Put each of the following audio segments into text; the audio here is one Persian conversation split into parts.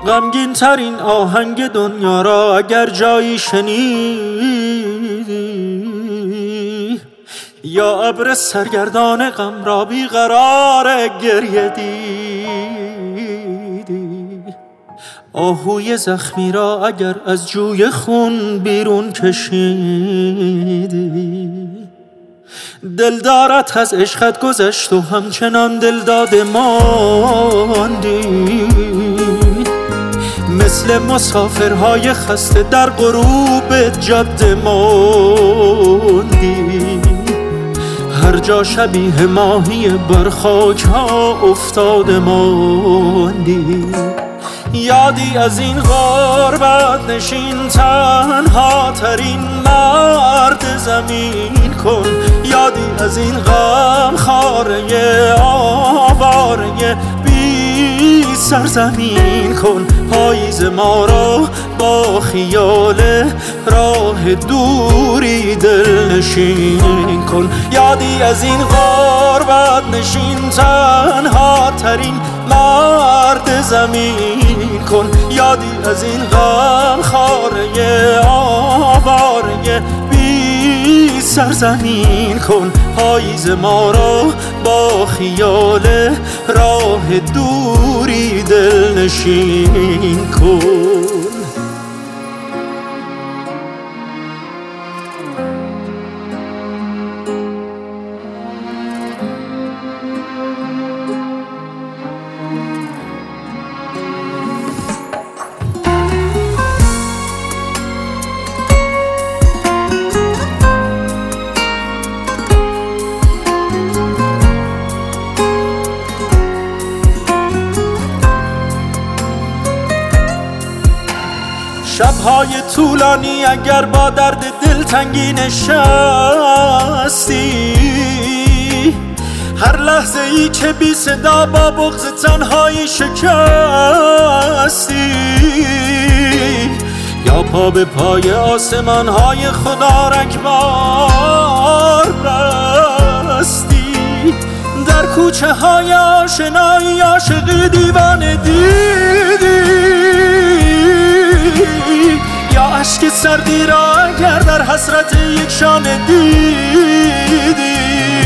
غمگین ترین آهنگ دنیا را اگر جایی شنیدی، یا ابر سرگردان غم را بیقرار گریه دیدی، آهوی زخمی را اگر از جوی خون بیرون کشیدی، دلدارت از عشقت گذشت و همچنان دلداد ماندی، مثل مسافرهای خسته در غروب جاده ماندی، هر جا شبیه ماهی بر خاک ها افتاده ماندی. یادی از این غربت نشین تنها ترین مرد زمین کن، یادی از این غم خاره آواره بی سرزمین کن، پاییز ما را با خیال راه دوری دلنشین کن. یادی از این غربت نشین تنها ترین مرد زمین کن، یادی از این غم خاره آواره بی سرزمین کن، پاییز ما را با خیال راه دوری دلنشین کن. شب‌های طولانی اگر با درد دلتنگی نشستی، هر لحظه ای که بی صدا با بغض تنهایی شکستی، یا پا به پای آسمان های خدا رگبار بستی، در کوچه های آشنایی عاشقی دیوانه دیدی، یا عشق سردی را اگر در حسرت یک شانه دیدی،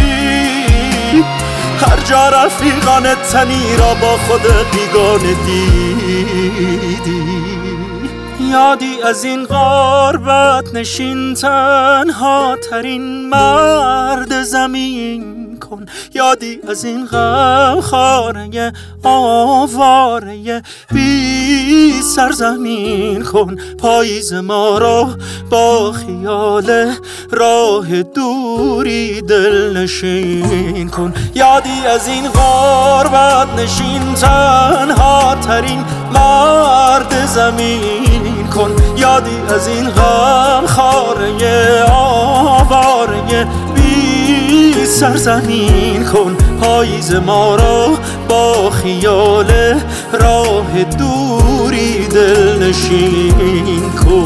هر جا رفیقان تنی را با خود بیگانه دیدی. یادی از این غربت نشین تنها ترین مرد زمین کن، یادی از این غم خاره آواره بی سرزمین کن، پاییز ما را با خیال راه دوری دلنشین کن. یادی از این غربت نشین تنها ترین مرد زمین کن، یادی از این غم خاره آواره بی سرزمین کن، پاییز ما را با خیال راه دوری دلنشین کن.